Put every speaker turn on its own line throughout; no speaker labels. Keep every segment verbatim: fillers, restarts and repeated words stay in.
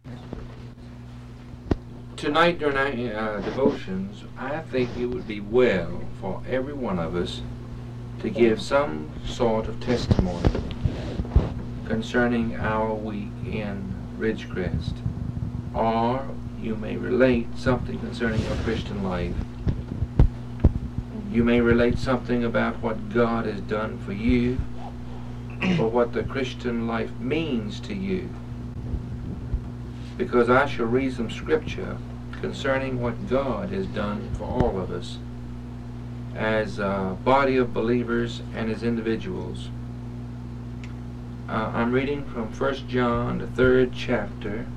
Tonight during our uh, devotions, I think it would be well for every one of us to give some sort of testimony concerning our week in Ridgecrest. Or you may relate something concerning your Christian life. You may relate something about what God has done for you, or what the Christian life means to you. Because I shall read some scripture concerning what God has done for all of us as a body of believers and as individuals. Uh, I'm reading from First John, the third chapter,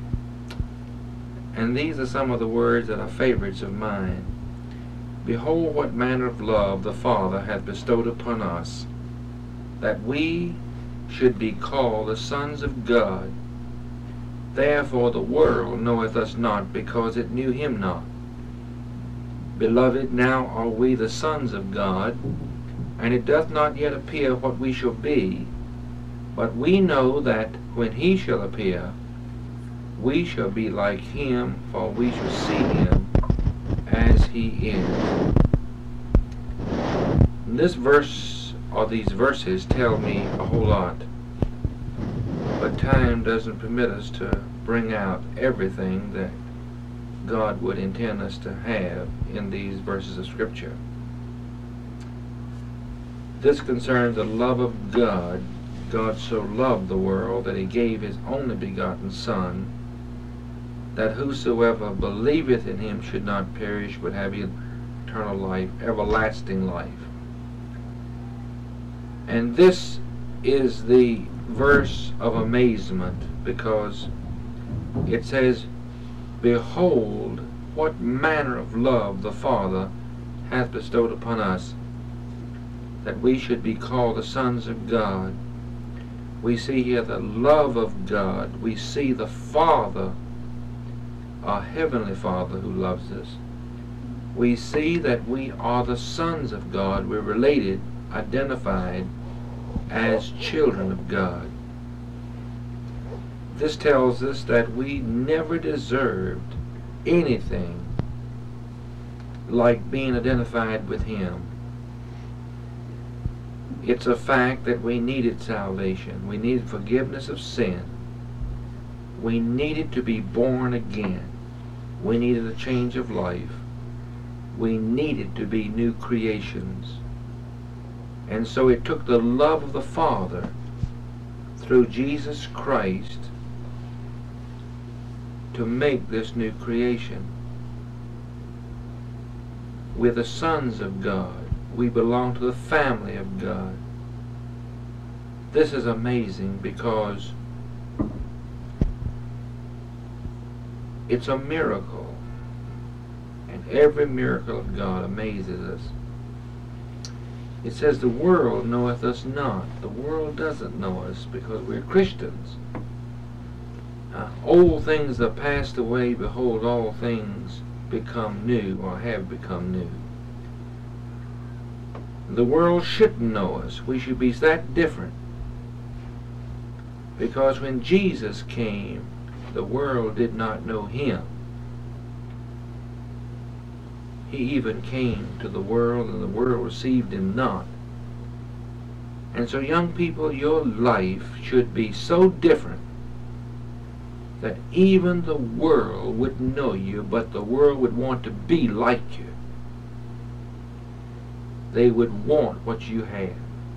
and these are some of the words that are favorites of mine. Behold, what manner of love the Father hath bestowed upon us, that we should be called the sons of God. Therefore the world knoweth us not, because it knew him not. Beloved, now are we the sons of God, and it doth not yet appear what we shall be, but we know that when he shall appear, we shall be like him, for we shall see him as he is. This verse, or these verses, tell me a whole lot. But time doesn't permit us to bring out everything that God would intend us to have in these verses of Scripture. This concerns the love of God. God so loved the world that he gave his only begotten Son, that whosoever believeth in him should not perish, but have eternal life, everlasting life. And this is the verse of amazement, because it says, behold, what manner of love the Father hath bestowed upon us, that we should be called the sons of God. We see here the love of God. We see the Father, our Heavenly Father, who loves us. We see that we are the sons of God. We're related, identified as children of God. This tells us that we never deserved anything like being identified with him. It's a fact that we needed salvation. We needed forgiveness of sin. We needed to be born again. We needed a change of life. We needed to be new creations. And so it took the love of the Father through Jesus Christ to make this new creation. We're the sons of God. We belong to the family of God. This is amazing because it's a miracle. And every miracle of God amazes us. It says the world knoweth us not. The world doesn't know us because we're Christians. Uh, old things are passed away. Behold, all things become new, or have become new. The world shouldn't know us. We should be that different. Because when Jesus came, the world did not know him. He even came to the world, and the world received him not. And so, young people, your life should be so different that even the world wouldn't know you, but the world would want to be like you. They would want what you have.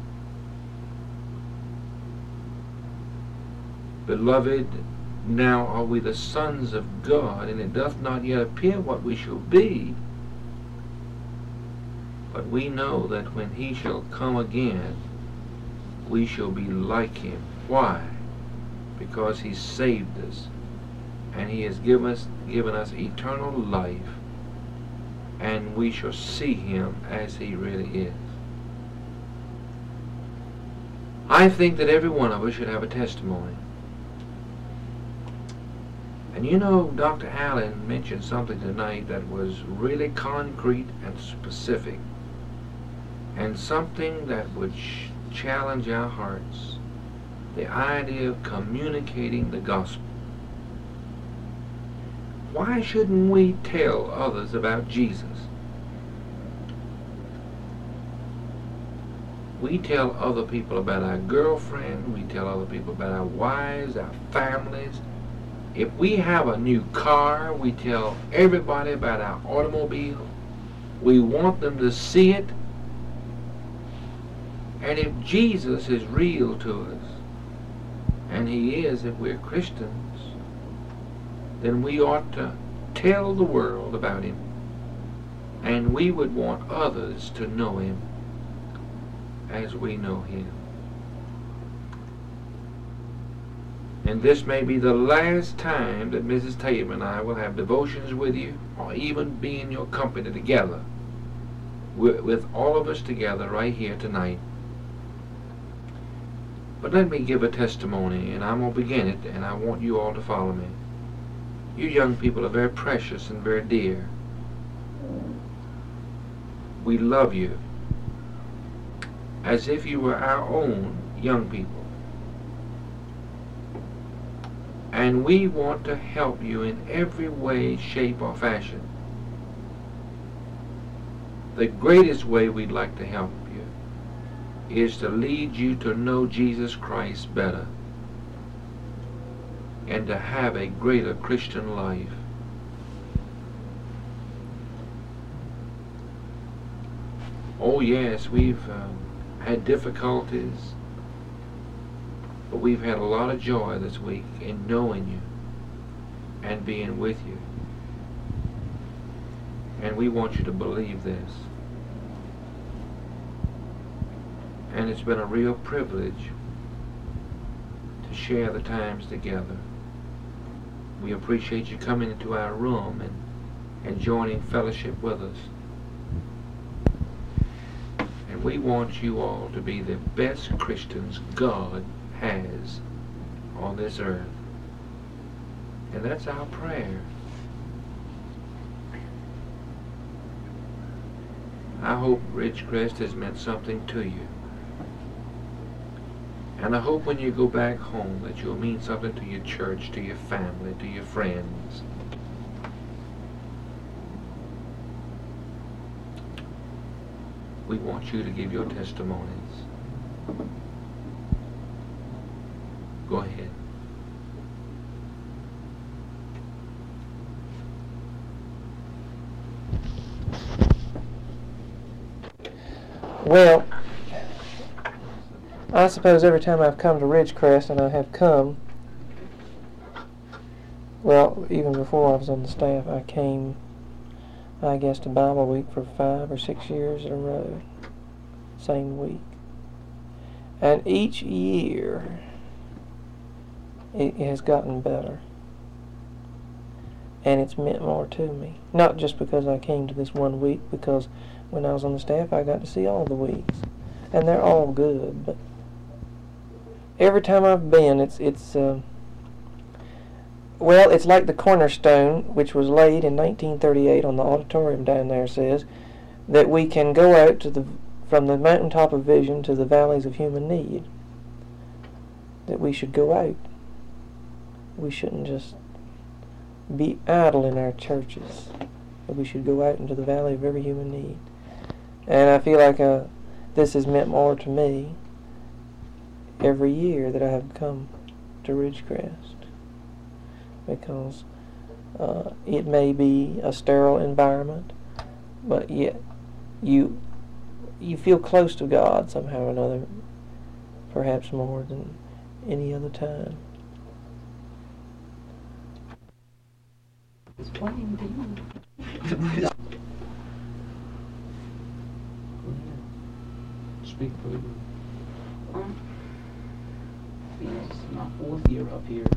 Beloved, now are we the sons of God, and it doth not yet appear what we shall be. But we know that when he shall come again, we shall be like him. Why? Because he saved us, and he has given us, given us eternal life, and we shall see him as he really is. I think that every one of us should have a testimony. And you know, Doctor Allen mentioned something tonight that was really concrete and specific, and something that would ch- challenge our hearts. The idea of communicating the gospel. why shouldn't we tell others about Jesus? We tell other people about our girlfriend, we tell other people about our wives, our families. If we have a new car, we tell everybody about our automobile. We want them to see it. And if Jesus is real to us, and He is if we're Christians, then we ought to tell the world about Him. And we would want others to know Him as we know Him. And this may be the last time that Missus Tatum and I will have devotions with you, or even be in your company together, with, with all of us together right here tonight. But let me give a testimony, and I'm going to begin it, and I want you all to follow me. You young people are very precious and very dear. We love you as if you were our own young people. And we want to help you in every way, shape, or fashion. The greatest way we'd like to help you is to lead you to know Jesus Christ better and to have a greater Christian life. Oh yes, we've um, had difficulties, but we've had a lot of joy this week in knowing you and being with you. And we want you to believe this. And it's been a real privilege to share the times together. We appreciate you coming into our room and, and joining fellowship with us. And we want you all to be the best Christians God has on this earth. And that's our prayer. I hope Ridgecrest has meant something to you. And I hope when you go back home that you'll mean something to your church, to your family, to your friends. We want you to give your testimonies. Go ahead.
Well, I suppose every time I've come to Ridgecrest, and I have come, well, even before I was on the staff, I came, I guess, to Bible Week for five or six years in a row, same week. And each year, it has gotten better. And it's meant more to me. Not just because I came to this one week, because when I was on the staff, I got to see all the weeks. And they're all good, but every time I've been, it's, it's uh, well, it's like the cornerstone, which was laid in nineteen thirty-eight on the auditorium down there, says, that we can go out to the from the mountaintop of vision to the valleys of human need. That we should go out. We shouldn't just be idle in our churches. But we should go out into the valley of every human need. And I feel like uh, this has meant more to me every year that I have come to Ridgecrest. Because uh, it may be a sterile environment, but yet you you feel close to God somehow or another, perhaps more than any other time.
Explain to you.
Speak, please.
Um, this is my fourth year up here.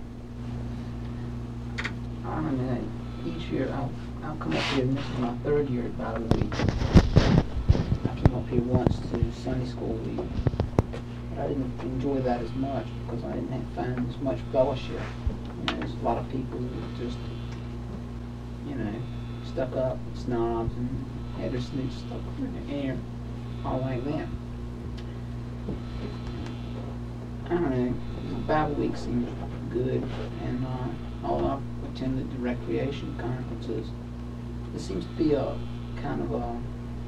I don't know, each year I'll, I'll come up here, and this is my third year at Bible Week. I came up here once to Sunday School Week, but I didn't enjoy that as much because I didn't have, find as much fellowship. You know, there's a lot of people who just, you know, stuck up, snobs, and had their snoots stuck up in the air, all like that. I don't know, Bible Week seems good. And uh, although I've attended the recreation conferences, there seems to be a kind of a,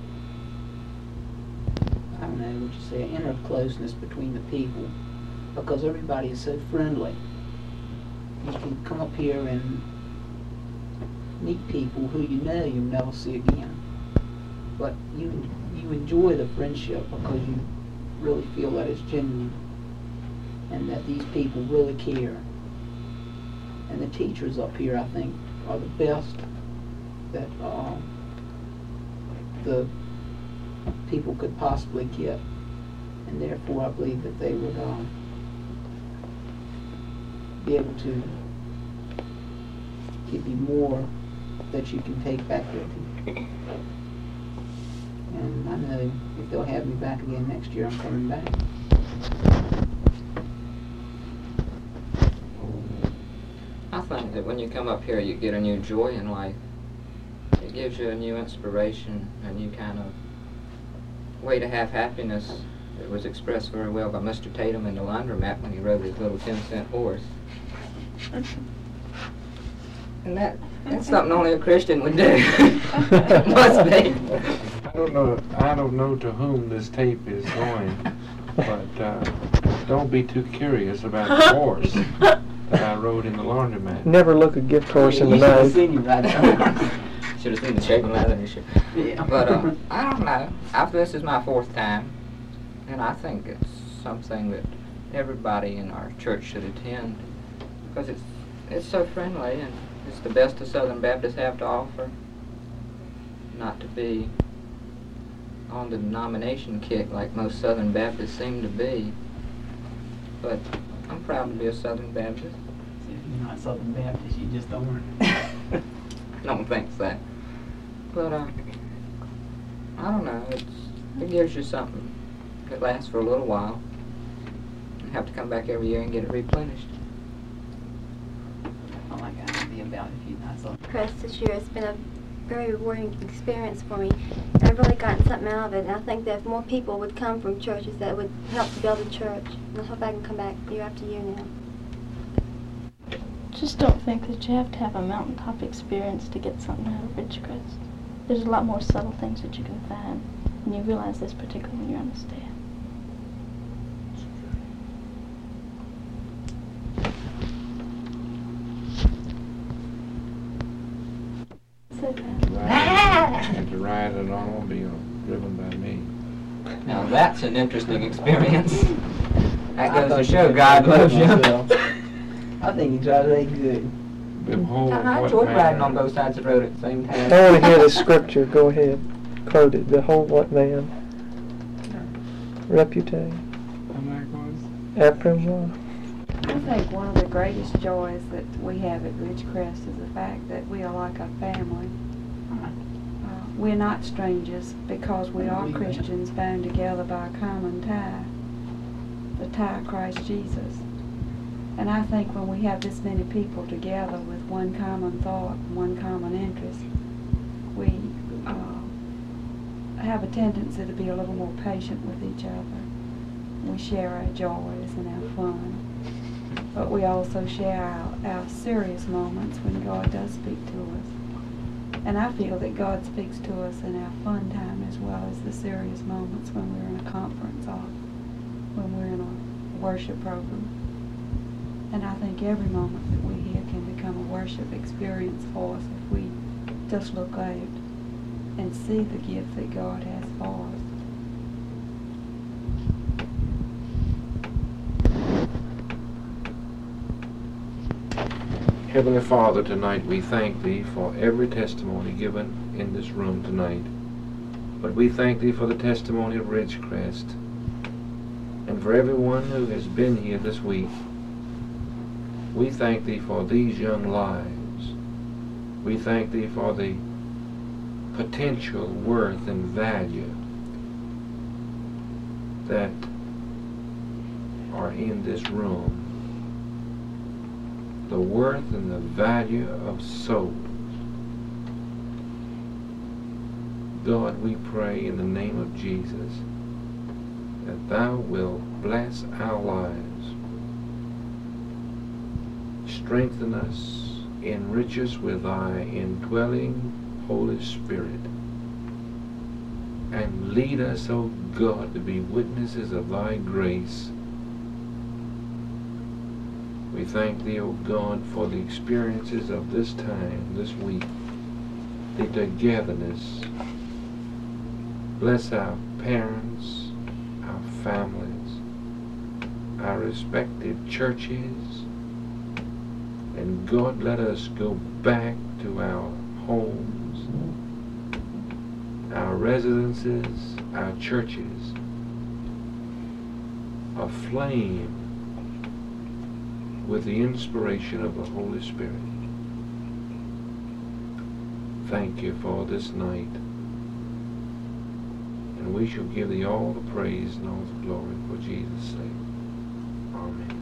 I don't know what you say, an inner closeness between the people, because everybody is so friendly. You can come up here and meet people who you know you'll never see again, but you you enjoy the friendship because you really feel that it's genuine and that these people really care. And the teachers up here, I think, are the best that uh, the people could possibly get, and therefore I believe that they would uh, be able to give you more that you can take back with you. And I know if they'll have me back again next year, I'm coming back.
I think that when you come up here, you get a new joy in life. It gives you a new inspiration, a new kind of way to have happiness. It was expressed very well by Mister Tatum in the laundromat when he rode his little ten cent horse. And that, that's something only a Christian would do. It must be.
I don't know. I don't know to whom this tape is going, but uh, don't be too curious about the horse that I rode in the laundromat.
Never look a gift horse in the
You should have
nose.
seen you right there.
Should have seen the shape of leather and shit.
Yeah.
But uh, I don't know. After this is my fourth time, and I think it's something that everybody in our church should attend because it's it's so friendly and it's the best the Southern Baptists have to offer. Not to be on the denomination kick like most Southern Baptists seem to be, but I'm proud to be a Southern Baptist.
If you're not Southern Baptist, you just aren't.
No one thinks that. But, uh, I don't know, it's, it gives you something that lasts for a little while. You have to come back every year and get it replenished.
I like that idea about if you're not Southern.
Crest this year. It's been a very rewarding experience for me. I've really gotten something out of it, and I think that if more people would come from churches, that would help to build the church. And I hope I can come back year after year now.
Just don't think that you have to have a mountaintop experience to get something out of Ridgecrest. There's a lot more subtle things that you can find, and you realize this particularly when you're on the staff. So
Ride, to ride an automobile driven by me.
Now that's an interesting experience. That
I
goes
thought
to
you
show
could
God
drive
loves you.
myself. I think he drives really good.
Behold,
I
what
enjoyed
manner-
riding on both sides of the road at the same
I
time.
want to hear the scripture. Go ahead. Quote it. Behold what man. Reputation. Après moi.
I think one of the greatest joys that we have at Ridgecrest is the fact that we are like a family. Uh, we're not strangers because we are Christians bound together by a common tie, the tie of Christ Jesus. And I think when we have this many people together with one common thought, one common interest, we uh, have a tendency to be a little more patient with each other. We share our joys and our fun. But we also share our, our serious moments when God does speak to us. And I feel that God speaks to us in our fun time as well as the serious moments when we're in a conference or when we're in a worship program. And I think every moment that we hear can become a worship experience for us if we just look out and see the gift that God has for us.
Heavenly Father, tonight we thank Thee for every testimony given in this room tonight. But we thank Thee for the testimony of Ridgecrest and for everyone who has been here this week. We thank Thee for these young lives. We thank Thee for the potential worth and value that are in this room. The worth and the value of souls. God, we pray in the name of Jesus that Thou wilt bless our lives strengthen us, enrich us with thy indwelling Holy Spirit, and lead us, O God, to be witnesses of thy grace. We thank thee, O God, for the experiences of this time, this week, the togetherness. Bless our parents, our families, our respective churches, and God, let us go back to our homes, our residences, our churches, aflame with the inspiration of the Holy Spirit. Thank you for this night, and we shall give thee all the praise and all the glory for Jesus' sake. Amen.